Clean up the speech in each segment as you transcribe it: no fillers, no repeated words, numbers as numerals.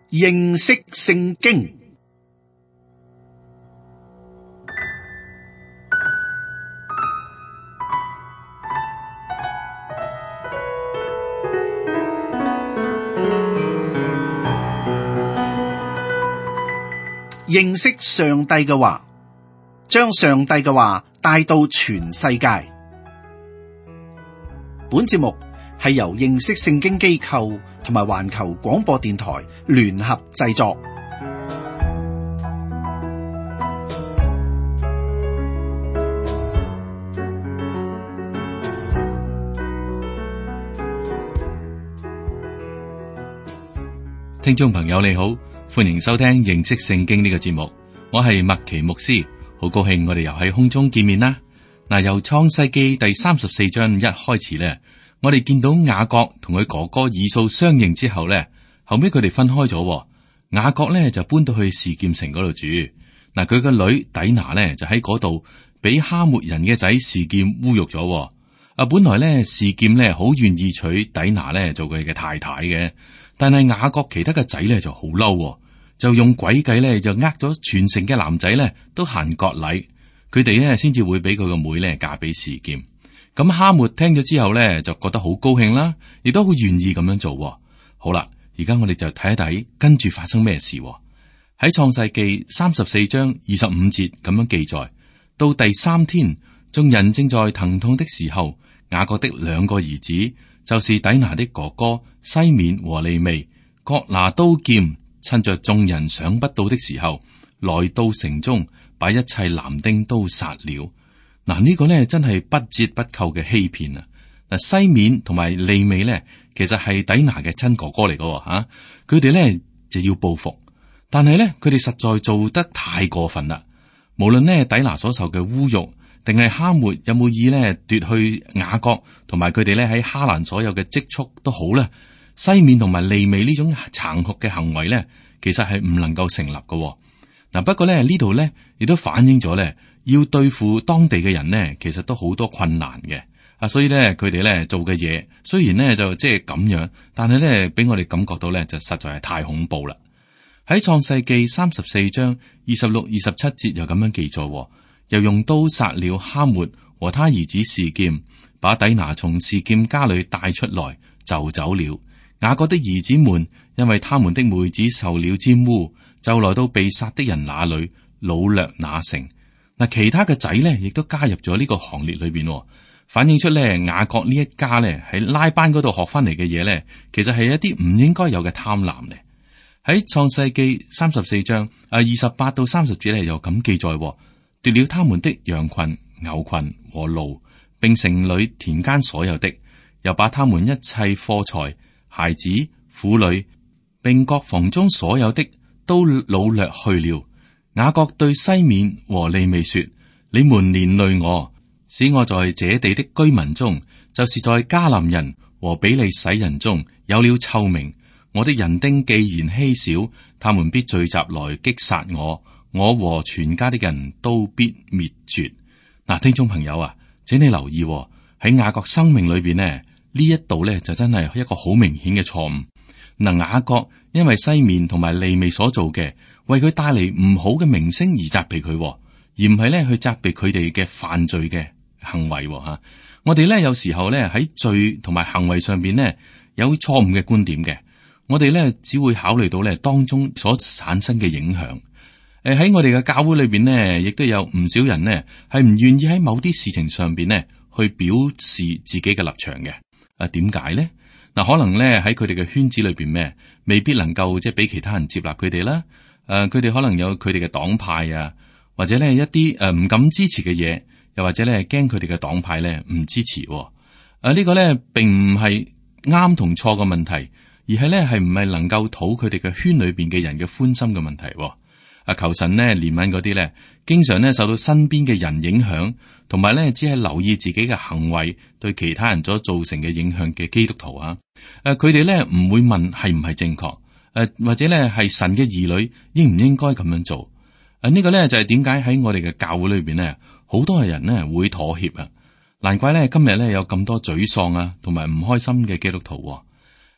認識聖經。認識上帝嘅話，將上帝嘅話帶到全世界。本節目係由認識聖經機構同埋環球廣播電台聯合製作。 聽眾朋友你好，歡迎收聽認識聖經呢個節目，我係麥奇牧師，好高興我哋又喺空中見面啦。嗱，由創世記第34章一開始咧，我哋見到雅各同佢哥哥以掃相認之後咧，後尾佢哋分開咗。雅各咧就搬到去示劍城嗰度住，嗱，佢個女底拿咧就喺嗰度俾哈末人嘅仔示劍侮辱咗。本來咧示劍咧好願意娶底拿咧做佢嘅太太嘅，但係雅各其他嘅仔咧就好嬲，就用詭計咧就呃咗全城嘅男仔咧都行割禮，佢哋咧先至會俾佢個妹咧嫁俾示劍。咁哈末聽咗之後咧就覺得好高興啦，亦都好願意咁樣做。好啦，而家我哋就睇一睇跟住發生咩事。喺創世記34章25節咁樣記載，到第3天，眾人正在疼痛的時候，雅各的2個兒子，就是底拿的哥哥西面和利未，各拿刀劍，趁着眾人想不到的時候，來到城中，把一切男丁都殺了。嗱，呢個呢真係不折不扣嘅欺騙啊！嗱，西面同埋利未呢，其實係底拿嘅親哥哥嚟噶吓，佢哋呢就要報復，但係呢，佢哋實在做得太過分啦。無論呢底拿所受嘅侮辱，定係哈末有冇意呢奪去雅各同埋佢哋呢喺哈蘭所有嘅積蓄都好啦，西面同埋利未呢種殘酷嘅行為呢，其實係唔能夠成立㗎。嗱，不過呢呢度呢亦都反映咗呢，要對付當地嘅人呢，其實都好多困難嘅。所以呢，佢哋呢做嘅嘢雖然呢就即係咁樣，但係呢俾我哋感覺到呢就實在係太恐怖啦。喺創世記34章26、27節又咁樣記載，又用刀殺了哈末和他兒子示劍，把底拿從示劍家裏帶出來，就走了。雅各的兒子們因為他們的妹子受了玷污，就來到被殺的人那裏，擄掠那城。嗱，其他嘅仔呢亦都加入咗呢個行列裏邊，反映出咧雅各呢一家呢喺拉班嗰度學翻嚟嘅嘢呢，其實係一啲唔應該有嘅貪婪咧。喺創世記34章28到30節咧又咁記載，奪了他們的羊群、牛群和驢，並城裏田間所有的，又把他們一切貨財、孩子、婦女，並各房中所有的都擄掠去了。雅各對西面和利未說：你們連累我，使我在這地的居民中，就是在迦南人和比利洗人中有了臭名。我的人丁既然稀少，他們必聚集來擊殺我，我和全家的人都必滅絕。嗱，聽眾朋友啊，請你留意喺雅各生命裏邊呢一度呢就真係一個好明顯嘅錯誤。嗱，雅各因為西面同埋利未所做嘅，為佢帶嚟唔好嘅名聲而責備佢，而唔係呢去責備佢哋嘅犯罪嘅行為吓。我哋呢有時候呢喺罪同埋行為上邊呢有錯誤嘅觀點嘅。我哋咧只會考慮到咧當中所產生嘅影響。喺我哋嘅教會裏邊呢，亦都有唔少人呢係唔願意喺某啲事情上邊呢去表示自己嘅立場嘅。點解咧？嗱，可能咧喺佢哋嘅圈子裏邊咩，未必能夠即係俾其他人接納佢哋啦。佢哋可能有佢哋嘅黨派啊，或者咧一啲唔敢支持嘅嘢，又或者咧驚佢哋嘅黨派咧唔支持。呢個咧並唔係啱同錯嘅問題。而係咧，係唔係能夠討佢哋嘅圈裏邊嘅人嘅歡心嘅問題？求神呢憐憫嗰啲咧，經常咧受到身邊嘅人影響，同埋咧只係留意自己嘅行為對其他人所造成嘅影響嘅基督徒啊。佢哋咧唔會問係唔係正確，或者咧係神嘅兒女應唔應該咁樣做？呢個咧就係點解喺我哋嘅教會裏邊咧，好多嘅人咧會妥協啊。難怪咧今日咧有咁多沮喪啊，同埋唔開心嘅基督徒。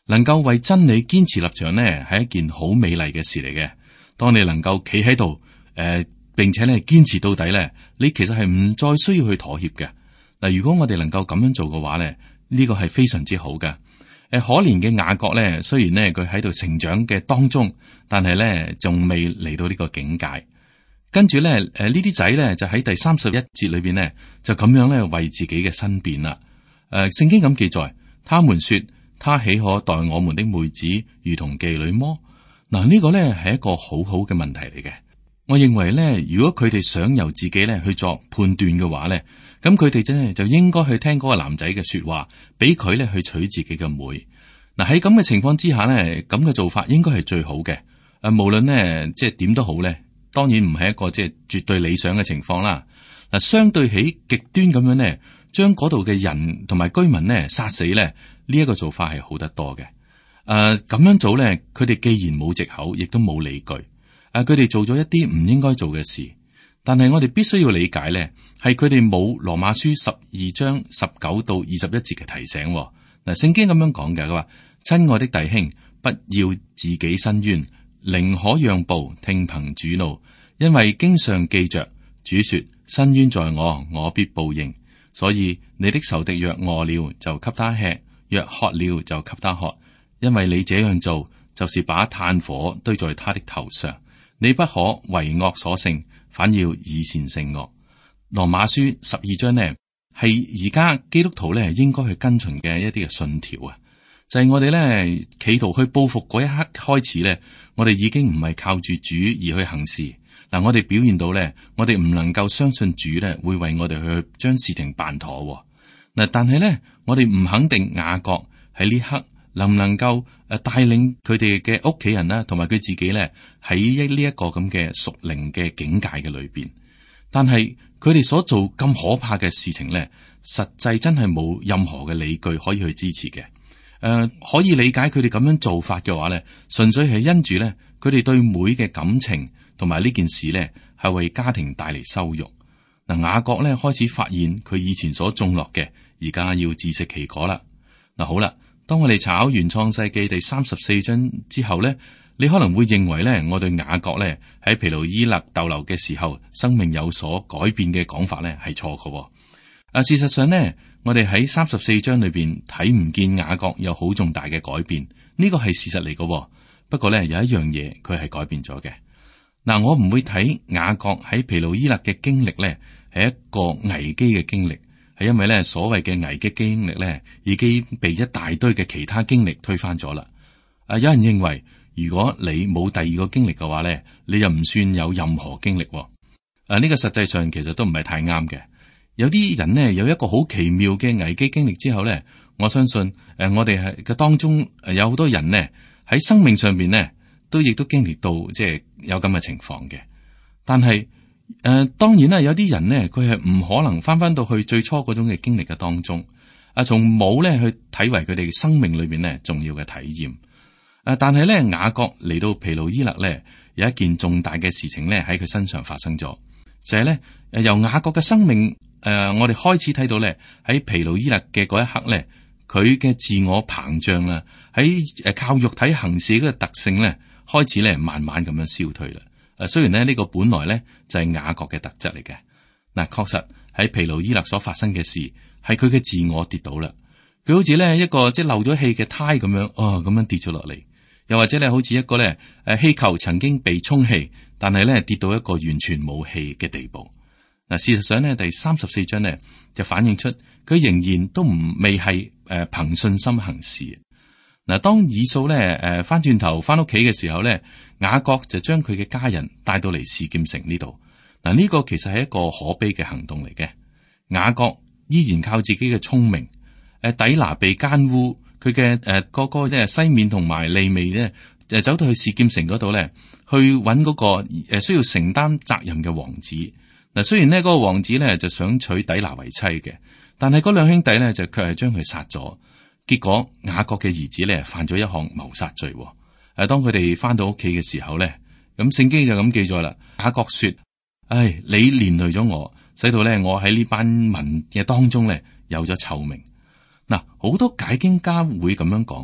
能夠為真理堅持立場呢，係一件好美麗嘅事嚟嘅。當你能夠企喺度，並且咧堅持到底咧，你其實係唔再需要去妥協嘅。嗱，如果我哋能夠咁樣做嘅話咧，呢個係非常之好嘅。可憐嘅雅各咧，雖然咧佢喺度成長嘅當中，但係咧仲未嚟到呢個境界。跟住咧，呢啲仔咧就喺第31節裏邊咧，就咁樣咧為自己嘅申辯啦。聖經咁記載，他們說，他豈可待我們的妹子如同妓女麼？嗱，呢個咧係一個好好嘅問題嚟嘅。我認為咧，如果佢哋想由自己咧去作判斷嘅話咧，咁佢哋真係就應該去聽嗰個男仔嘅說話，俾佢咧去娶自己嘅妹。嗱，喺咁嘅情況之下咧，咁嘅做法應該係最好嘅。無論咧即係點都好咧，當然唔係一個即係絕對理想嘅情況啦。嗱，相對起極端咁樣咧，將嗰度嘅人同埋居民咧殺死咧，呢一個做法係好得多嘅。咁樣做咧，佢哋既然冇藉口，亦都冇理據。佢哋做咗一啲唔應該做嘅事，但係我哋必須要理解咧，係佢哋冇羅馬書12章19到21節嘅提醒。嗱，聖經咁樣講嘅，佢話：親愛的弟兄，不要自己申冤，寧可讓步，聽憑主怒，因為經上記着，主說：申冤在我，我必報應。所以你的仇敵若餓了，就給他吃；若渴了，就給他喝。因為你這樣做，就是把炭火堆在他的頭上。你不可為惡所勝，反要以善勝惡。羅馬書12章呢，係而家基督徒咧應該去跟隨嘅一啲嘅信條啊，就係我哋咧企圖去報復嗰一刻開始咧，我哋已經唔係靠住主而去行事。嗱，我哋表現到咧，我哋唔能夠相信主咧會為我哋去將事情辦妥。嗱，但係咧，我哋唔肯定雅各喺呢刻能唔能夠帶領佢哋嘅屋企人啦，同埋佢自己咧喺呢一個咁嘅屬靈嘅境界嘅裏邊。但係佢哋所做咁可怕嘅事情咧，實際真係冇任何嘅理據可以去支持嘅。可以理解佢哋咁樣做法嘅話咧，純粹係因住咧佢哋對妹嘅感情同埋呢件事咧係為家庭帶嚟羞辱。嗱，雅各咧開始發現佢以前所種落嘅，而家要自食其果啦。嗱，好啦。當我哋查考完創世記第34章之後咧，你可能會認為咧，我對雅各咧喺毗努伊勒逗留嘅時候，生命有所改變嘅講法咧係錯嘅。事實上呢，我哋喺34章裏邊睇唔見雅各有好重大嘅改變，呢個係事實嚟嘅。不過咧，有一樣嘢佢係改變咗嘅。嗱，我唔會睇雅各喺毗努伊勒嘅經歷咧係一個危機嘅經歷。係因為咧，所謂嘅危機經歷咧，已經被一大堆嘅其他經歷推翻咗啦。有人認為，如果你冇第二個經歷嘅話咧，你就唔算有任何經歷。呢個實際上其實都唔係太啱嘅。有啲人呢，有一個好奇妙嘅危機經歷之後咧，我相信我哋係嘅當中有好多人呢，喺生命上邊呢，都亦都經歷到即係有咁嘅情況嘅。但係當然啦，有啲人呢，佢係唔可能翻到去最初嗰種嘅經歷嘅當中，從冇咧去睇為佢哋嘅生命裏邊呢重要嘅體驗。但係咧，雅各嚟到毗努伊勒咧，有一件重大嘅事情咧喺佢身上發生咗，就係咧由雅各嘅生命我哋開始睇到咧喺毗努伊勒嘅嗰一刻咧，佢嘅自我膨脹啦，喺靠肉體行事嗰個特性咧開始咧慢慢咁樣消退啦。雖然呢個本來咧就係雅各嘅特質嚟嘅。嗱，確實喺毗努伊勒所發生嘅事係佢嘅自我跌倒啦，佢好似咧一個即係漏咗氣嘅胎咁樣，咁樣跌咗落嚟。又或者咧好似一個咧氣球曾經被充氣，但係咧跌到一個完全冇氣嘅地步。嗱，事實上咧第34章咧就反映出佢仍然都未係憑信心行事。嗱，當以掃咧翻轉頭翻屋企嘅時候咧，雅各就將佢嘅家人帶到嚟示劍城呢度。嗱，呢個其實係一個可悲嘅行動嚟嘅。雅各依然靠自己嘅聰明，底拿被奸污，佢嘅哥哥咧西面同埋利未咧就走到去示劍城嗰度咧，去揾嗰個需要承擔責任嘅王子。嗱，雖然呢嗰個王子咧就想娶底拿為妻嘅，但係嗰兩兄弟咧就卻係將佢殺咗。結果雅各嘅兒子咧犯咗一項謀殺罪。當佢哋翻到屋企嘅時候咧，咁聖經就咁記載啦。雅各說：唉，你連累咗我，使到咧我喺呢班民嘅當中咧有咗臭名。嗱，好多解經家會咁樣講，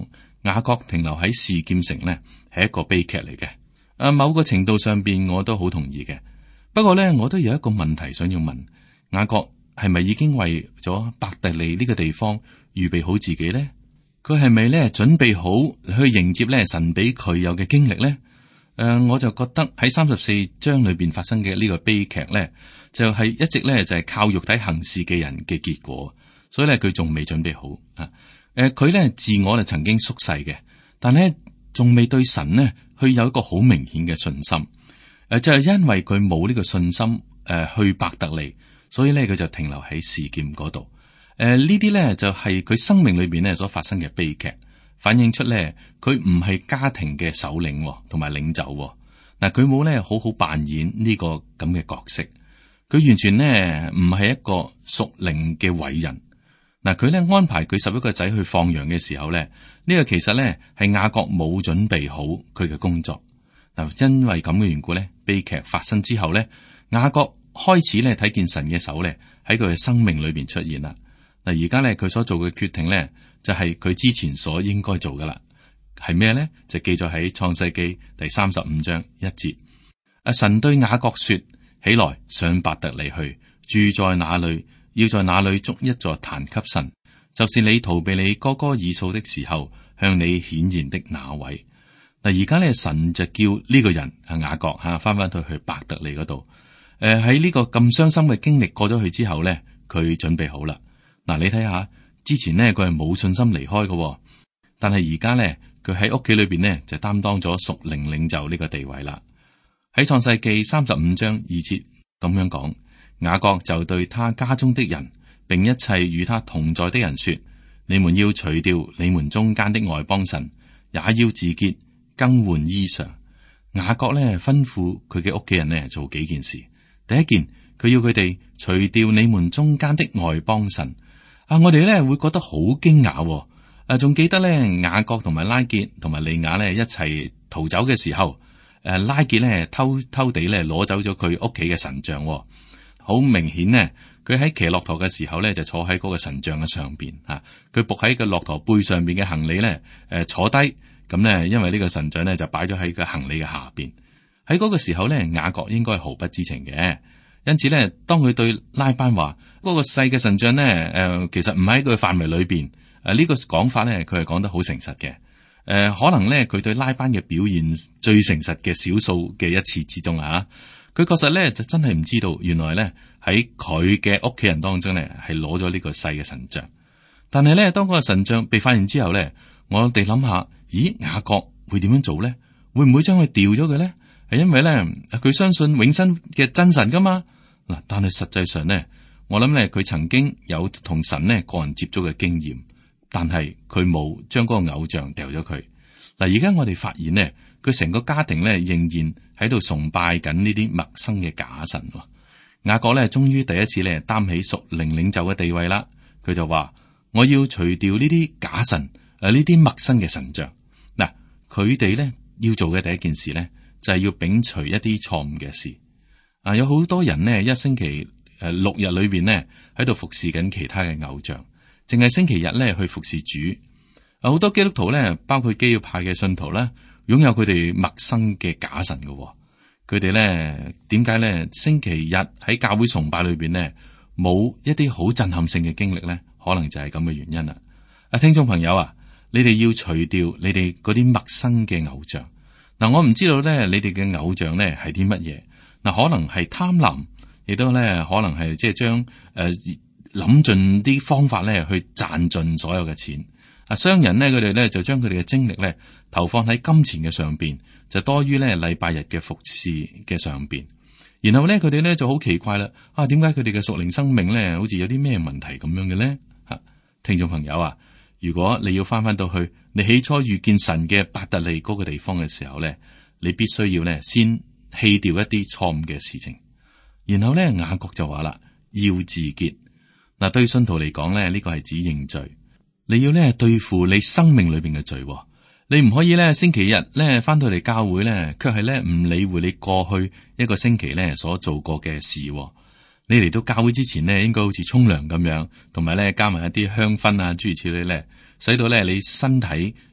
雅各停留喺示劍城呢，係一個悲劇嚟嘅。某個程度上邊我都好同意嘅。不過呢，我都有一個問題想要問：雅各係咪已經為咗伯特利呢個地方預備好自己呢？佢係咪呢準備好去迎接呢神俾佢有嘅經歷呢？我就覺得喺34章裏邊發生嘅呢個悲劇呢，就係一直呢就係靠肉體行事嘅人嘅結果，所以呢，佢仲未準備好啊。佢呢自我呢曾經縮細嘅，但呢仲未對神呢去有一個好明顯嘅信心。就係因為佢冇呢個信心去伯特利，所以呢，佢就停留喺示劍嗰度。呢啲呢就係佢生命裏邊呢所發生嘅悲劇。反映出咧，佢唔係家庭嘅首領同埋領袖。嗱，佢冇咧好好扮演呢個咁嘅角色，佢完全呢唔係一個屬靈嘅偉人。嗱，佢咧安排佢11個仔去放羊嘅時候咧，呢個其實咧係雅各冇準備好佢嘅工作。嗱，因為咁嘅緣故咧，悲劇發生之後咧，雅各開始咧睇見神嘅手咧喺佢嘅生命裏邊出現啦。嗱，而家咧佢所做嘅決定咧，就係佢之前所應該做噶啦，係咩呢？就記載喺創世記第35章1節。神對雅各說：起來，上伯特利去，住在那裏，要在那裏築一座壇給神，就是你逃避你哥哥以掃的時候向你顯現的那位。嗱，而家咧神就叫呢個人雅各翻翻去伯特利嗰度。喺呢個咁傷心嘅經歷過咗去之後咧，佢準備好啦。嗱，你睇下。之前呢，佢係冇信心離開嘅，但係而家呢，佢喺屋企裏邊呢，就擔當咗屬靈領袖呢個地位啦。喺創世記35章2節咁樣講，雅各就對他家中的人，並一切與他同在的人說：你們要除掉你們中間的外邦神，也要自潔，更換衣裳。雅各呢，吩咐佢嘅屋企人呢，做幾件事。第一件，佢要佢哋除掉你們中間的外邦神。我哋咧會覺得好驚訝，仲記得咧雅各同埋拉結同埋利亞咧一齊逃走嘅時候，拉結咧偷地咧攞走咗佢屋企嘅神像，好明顯呢，佢喺騎駱駝嘅時候咧就坐喺嗰個神像嘅上邊，佢伏喺個駱駝背上邊嘅行李咧，坐低，咁咧因為呢個神像咧就擺咗喺個行李嘅下邊，喺嗰個時候咧雅各應該毫不知情嘅。因此咧，當佢對拉班話嗰個細嘅神像咧，其實唔喺佢範圍裏邊，呢個講法咧，佢係講得好誠實嘅。可能咧，佢對拉班嘅表現最誠實嘅少數嘅一次之中啊，佢確實咧就真係唔知道，原來咧喺佢嘅屋企人當中咧係攞咗呢個細嘅神像。但係咧，當嗰個神像被發現之後咧，我哋諗下，咦，雅各會點樣做咧？會唔會將佢掉咗佢咧？係因為咧，佢相信永生嘅真神噶嘛。嗱，但係實際上呢，我諗咧，佢曾經有同神呢個人接觸嘅經驗，但係佢冇將嗰個偶像掉咗佢。嗱，而家我哋發現呢，佢成個家庭呢仍然喺度崇拜緊呢啲陌生嘅假神。雅各呢終於第一次呢擔起屬靈領袖嘅地位啦。佢就話：我要除掉呢啲假神，呢啲陌生嘅神像。嗱，佢哋呢要做嘅第一件事呢，就係要摒除一啲錯誤嘅事。有好多人呢，一星期6日裏邊呢，喺度服侍緊其他嘅偶像，淨係星期日呢去服侍主。好多基督徒呢，包括基要派嘅信徒啦，擁有佢哋陌生嘅假神嘅。佢哋呢點解呢？星期日喺教會崇拜裏邊呢，冇一啲好震撼性嘅經歷呢？可能就係咁嘅原因啦。聽眾朋友啊，你哋要除掉你哋嗰啲陌生嘅偶像。嗱，我唔知道呢，你哋嘅偶像呢係啲乜嘢？嗱，可能係貪婪，亦都咧可能係即係將諗盡啲方法咧去賺盡所有嘅錢。商人咧佢哋咧就將佢哋嘅精力咧投放喺金錢嘅上邊，就多於咧禮拜日嘅服侍嘅上邊。然後咧佢哋咧就好奇怪啦，點解佢哋嘅屬靈生命咧好似有啲咩問題咁樣嘅咧？聽眾朋友啊，如果你要翻到去你起初遇見神嘅伯特利嗰個地方嘅時候咧，你必須要咧先棄掉一啲錯誤嘅事情，然後咧雅各就話啦，要自潔。嗱，對信徒嚟講咧，呢個係指認罪。你要咧對付你生命裏邊嘅罪，你唔可以咧星期日咧翻到嚟教會咧，卻係咧唔理會你過去一個星期咧所做過嘅事。你嚟到教會之前呢，應該好似沖涼咁樣，同埋咧加埋一啲香薰啊諸如此類咧，使到咧你身體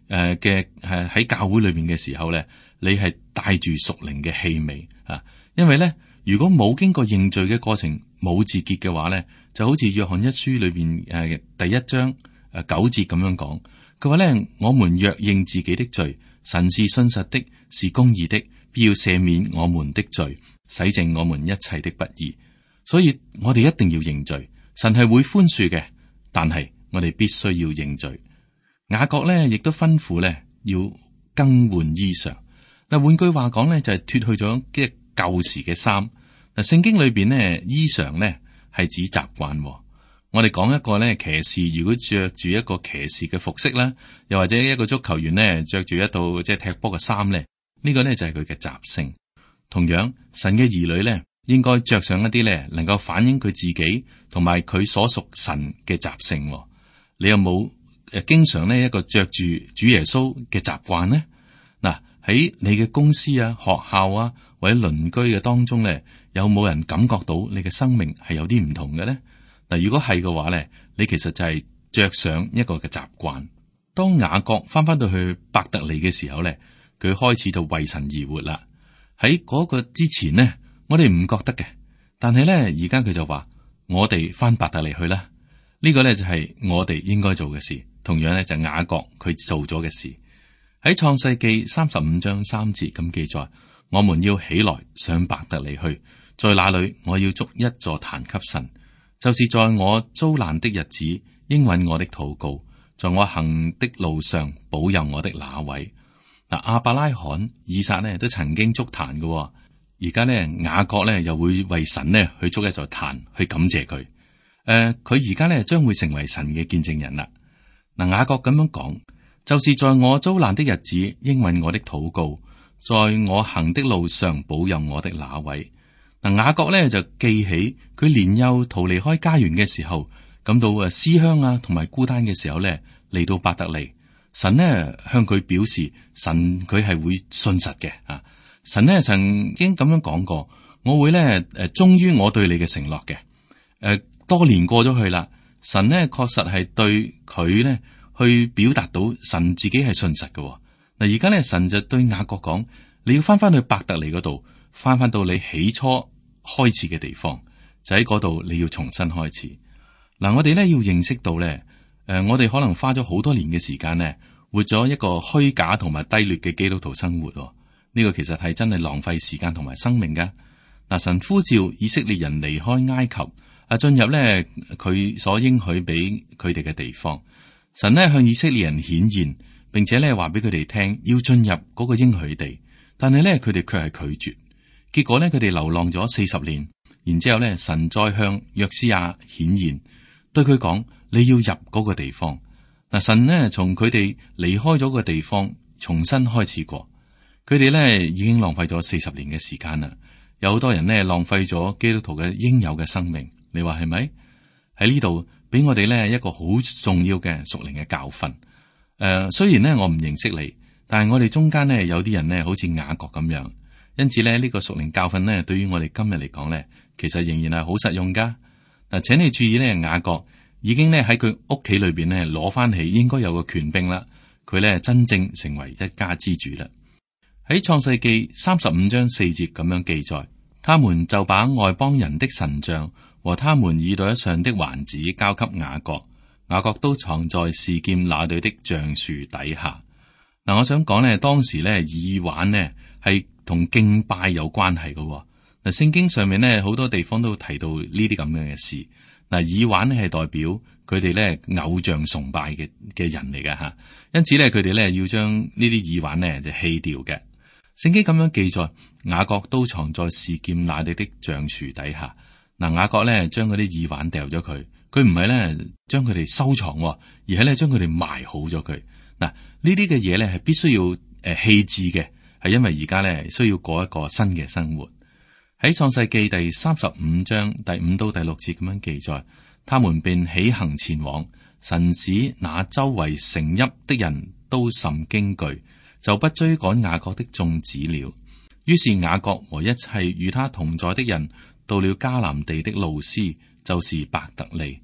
嘅喺教會裏面嘅時候咧，你係帶住屬靈嘅氣味啊。因為咧，如果冇經過認罪嘅過程，冇自潔嘅話咧，就好似約翰一書裏邊第1章9節咁樣講，佢話咧，我們若認自己的罪，神是信實的，是公義的，必要赦免我們的罪，洗淨我們一切的不義。所以我哋一定要認罪，神係會寬恕嘅，但係我哋必須要認罪。雅各咧亦都吩咐咧要更換衣裳。嗱，換句話講咧，就係脫去咗即係舊時嘅衫。嗱，聖經裏邊咧，衣裳咧係指習慣。我哋講一個咧騎士，如果着住一個騎士嘅服飾啦，又或者一個足球員咧着住一套即係踢波嘅衫咧，呢個咧就係佢嘅習性。同樣，神嘅兒女咧應該着上一啲咧能夠反映佢自己同埋佢所屬神嘅習性。你有冇經常呢一個着住主耶穌嘅習慣呢？嗱，喺你嘅公司啊、學校啊或者鄰居嘅當中咧，有冇人感覺到你嘅生命係有啲唔同嘅咧？嗱，如果係嘅話咧，你其實就係着上一個嘅習慣。當雅各翻到去伯特利嘅時候咧，佢開始就為神而活啦。喺嗰個之前呢，我哋唔覺得嘅，但係咧而家佢就話我哋翻伯特利去啦。呢個咧就係我哋應該做嘅事。同樣咧就雅各佢做咗嘅事。喺創世記35章3節咁記載，我們要起來上伯特利去，在那裏我要築一座壇給神，就是在我遭難的日子應允我的禱告，在我行的路上保佑我的那位。嗱，亞伯拉罕、以撒呢都曾經築壇嘅，而家呢雅各呢又會為神呢去築一座壇去感謝佢。佢而家呢將會成為神嘅見證人啦。嗱，雅各咁樣講，就是在我遭難的日子應允我的禱告，在我行的路上保佑我的那位。嗱，雅各呢就記起佢年幼逃離開家園嘅時候，感到思鄉啊同埋孤單嘅時候呢，嚟到伯特利，神呢向佢表示，神佢係會信實嘅啊。神呢曾經咁樣講過，我會呢忠於我對你嘅承諾嘅。多年過咗去啦。神呢確實係對佢呢去表達到神自己係信實嘅。嗱，而家呢神就對雅各講，你要翻去伯特利嗰度，翻到你起初開始嘅地方，就喺嗰度你要重新開始。嗱，我哋呢要認識到呢，我哋可能花咗好多年嘅時間呢，活咗一個虛假同埋低劣嘅基督徒生活。呢個其實係真係浪費時間同埋生命噶。嗱，神呼召以色列人離開埃及。進入咧佢所應許俾佢哋嘅地方，神呢向以色列人顯現，並且咧話俾佢哋聽要進入嗰個應許地，但係咧佢哋卻係拒絕，結果咧佢哋流浪咗40年，然之後咧神再向約書亞顯現，對佢講，你要入嗰個地方。嗱，神呢從佢哋離開咗個地方，重新開始過，佢哋咧已經浪費咗40年嘅時間啦，有好多人呢浪費咗基督徒嘅應有嘅生命。你話係咪？喺呢度俾我哋呢一個好重要嘅屬靈嘅教訓。雖然呢我唔認識你，但係我哋中間呢有啲人呢好似雅各咁樣，因此呢呢個屬靈教訓呢對於我哋今日嚟講呢，其實仍然係好實用噶。嗱，請你注意呢，雅各已經呢喺佢屋企裏邊呢攞翻起應該有個權柄啦，佢呢真正成為一家之主啦。喺創世記35章4節咁樣記載，他們就把外邦人的神像和他們耳朵上的環子交給雅各，雅各都藏在示劍那裏的橡樹底下。嗱，我想講呢，當時呢耳環呢係同敬拜有關係嘅。嗱，聖經上面呢好多地方都提到呢啲咁樣嘅事。嗱，耳環呢係代表佢哋呢偶像崇拜嘅人嚟嘅吓，因此呢佢哋呢要將呢啲耳環呢就棄掉嘅。聖經咁樣記載，雅各都藏在示劍那裏的橡樹底下。嗱，雅各咧將嗰啲耳環掉咗佢，佢唔係咧將佢哋收藏，而係咧將佢哋埋好咗佢。嗱，呢啲嘅嘢咧係必須要棄置嘅，係因為而家咧需要過一個新嘅生活。喺創世記第35章第5到第6節咁樣記載，他們便起行前往，神使那周圍城邑的人都甚驚懼，就不追趕雅各的眾子了。於是雅各和一切與他同在的人，到了迦南地的路斯，就是伯特利。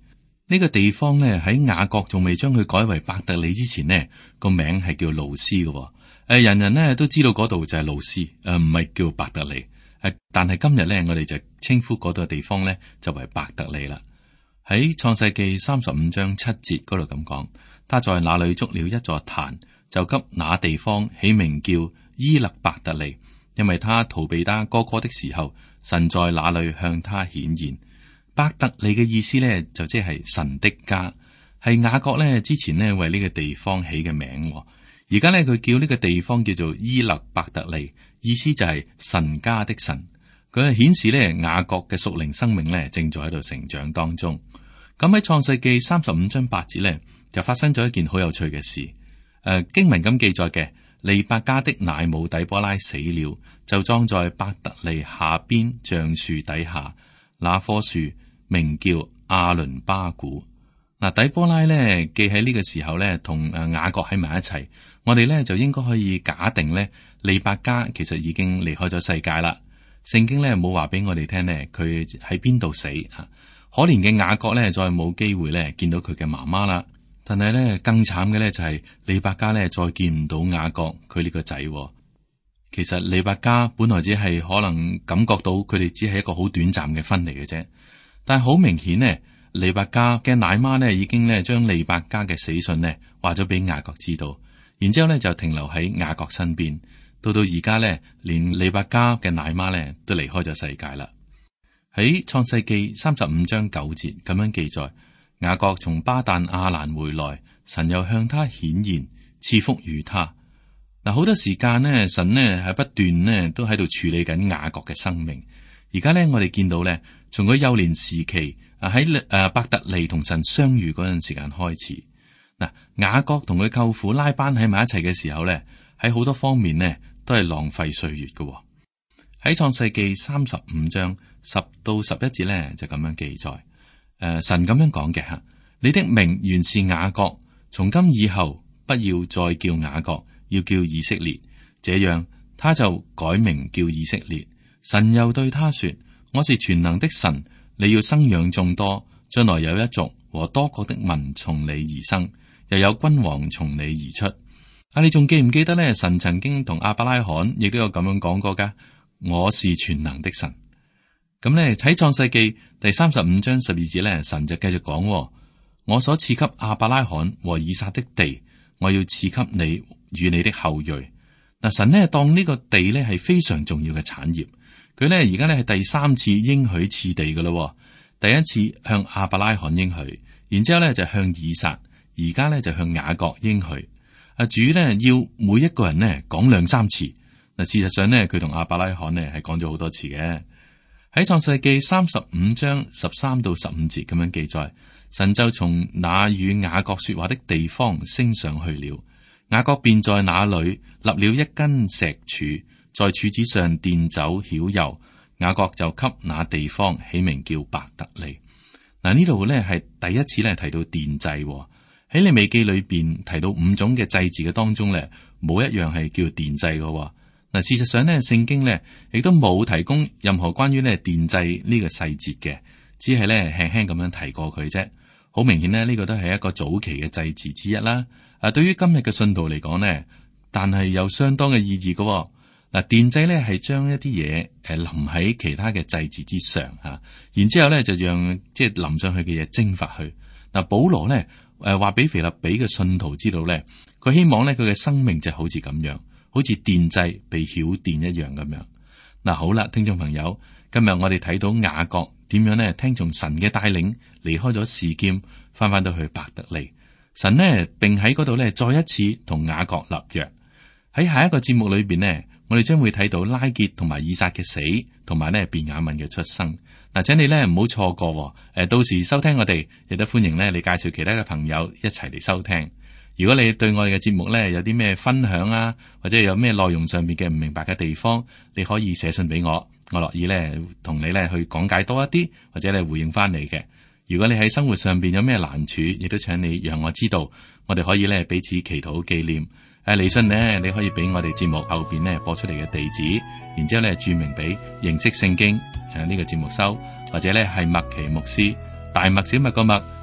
呢個地方咧喺雅各仲未將佢改為伯特利之前呢，個名係叫路斯嘅。人人呢都知道嗰度就係路斯，唔係叫伯特利。但係今日咧，我哋就稱呼嗰度嘅地方咧就為伯特利啦。喺創世記35章7節嗰度咁講，他在那裏築了一座壇，就給那地方起名叫伊勒伯特利，因為他逃避他哥哥的時候，神在那裏向他顯現。伯特利嘅意思咧就即係神的家，係雅各咧之前咧為呢個地方起嘅名。而家咧佢叫呢個地方叫做伊勒伯特利，意思就係神家的神。佢係顯示咧雅各嘅屬靈生命咧正在喺度成長當中。咁喺創世記35章8節咧就發生咗一件好有趣嘅事。經文咁記載嘅，利百加的奶母底波拉死了，就葬在伯特利下邊橡樹底下，那棵樹名叫亞倫巴古。嗱，底波拉咧記喺呢個時候咧同雅各喺埋一齊，我哋咧就應該可以假定咧利百加其實已經離開咗世界啦。聖經咧冇話俾我哋聽咧佢喺邊度死啊。可憐嘅雅各咧再冇機會咧見到佢嘅媽媽啦。但係咧更慘嘅咧就係利百加咧再見唔到雅各佢呢個仔。其實利百加本來只係可能感覺到佢哋只係一個好短暫嘅分離嘅啫，但係好明顯呢，利百加嘅奶媽呢已經咧將利百加嘅死訊呢話咗俾雅各知道，然之後咧就停留喺雅各身邊，到而家咧連利百加嘅奶媽咧都離開咗世界啦。喺創世記35章9節咁樣記載，雅各從巴旦亞蘭回來，神又向他顯現，賜福與他。嗱，好多時間呢，神呢係不斷呢都喺度處理緊雅各嘅生命。而家呢，我哋見到咧，從佢幼年時期喺伯特利同神相遇嗰陣時間開始，嗱，雅各同佢舅父拉班喺埋一齊嘅時候咧，喺好多方面呢都係浪費歲月嘅。喺創世記35章10到11節咧就咁樣記載，神咁樣講嘅吓，你的名原是雅各，從今以後不要再叫雅各，要叫以色列。這樣他就改名叫以色列。神又對他說，我是全能的神，你要生養眾多，將來有一族和多國的民從你而生，又有君王從你而出。你仲記唔記得咧？神曾經同亞伯拉罕亦都有咁樣講過噶，我是全能的神。咁咧喺創世記第35章12節咧，神就繼續講，我所賜給亞伯拉罕和以撒的地，我要賜給你與你的後裔。嗱，神呢當呢個地呢係非常重要嘅產業，佢呢而家呢係第三次應許賜地噶咯。第一次向亞伯拉罕應許，然之後呢就向以撒，而家呢就向雅各應許。主呢要每一個人呢講2、3次。嗱，事實上呢佢同亞伯拉罕呢係講咗好多次嘅。喺創世記35章13到15節咁樣記載，神就從那與雅各說話的地方升上去了。雅各便在那裏立了一根石柱，在柱子上奠酒澆油。雅各就給那地方起名叫伯特利。嗱，呢度咧係第一次咧提到奠祭。喺利未記裏邊提到5種嘅祭祀嘅當中咧，冇一樣係叫奠祭嘅。嗱，事實上咧，聖經咧亦都冇提供任何關於咧奠祭呢個細節嘅，只係咧輕輕咁樣提過佢啫。好明顯咧，呢個都係一個早期嘅祭祀之一啦。對於今日嘅信徒嚟講呢，但係有相當嘅意義嘅。嗱，奠祭咧係將一啲嘢淋喺其他嘅祭祀之上吓，然之後咧就讓即係淋上去嘅嘢蒸發去。嗱，保羅咧話俾腓立比嘅信徒知道咧，佢希望咧佢嘅生命就好似咁樣，好似奠祭被曉奠一樣咁樣。嗱，好啦，聽眾朋友，今日我哋睇到雅各點樣咧聽從神嘅帶領，離開咗示劍，翻到去伯特利。神呢並喺嗰度咧再一次同雅各立約。喺下一個節目裏邊呢，我哋將會睇到拉結同埋以撒嘅死，同埋呢便雅憫嘅出生。嗱，請你呢唔好錯過。到時收聽我哋，亦都歡迎呢你介紹其他嘅朋友一齊嚟收聽。如果你對我哋嘅節目呢有啲咩分享啊，或者有咩內容上面嘅唔明白嘅地方，你可以寫信俾我，我樂意呢同你呢去講解多一啲，或者你回應翻你嘅。如果你喺生活上邊有咩難處，亦都請你讓我知道，我哋可以咧彼此祈禱紀念。嚟信呢，你可以俾我哋節目後邊呢播出嚟嘅地址，然之後咧注明俾認識聖經呢個節目收，或者咧係麥奇牧師，大麥小麥個麥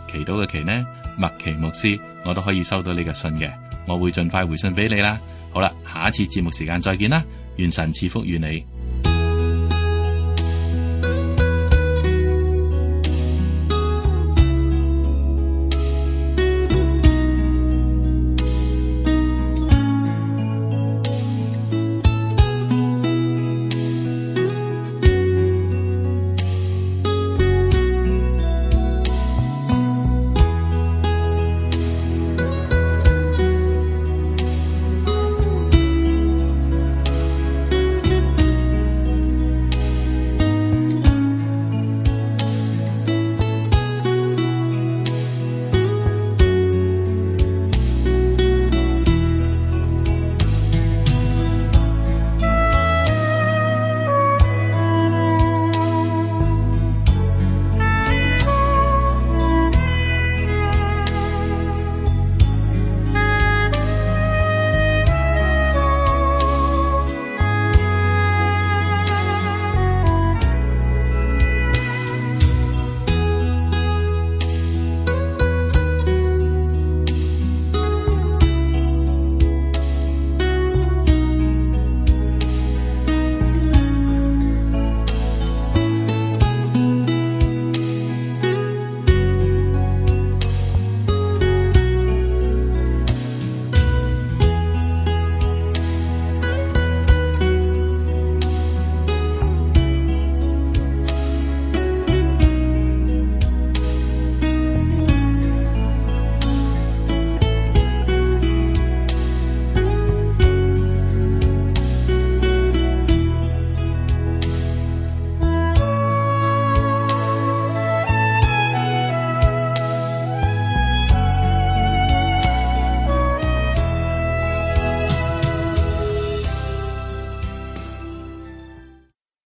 祈禱嘅祈呢，麥奇牧師，我都可以收到你嘅信嘅，我會盡快回信俾你啦。好啦，下一次節目時間再見啦，願神賜福與你。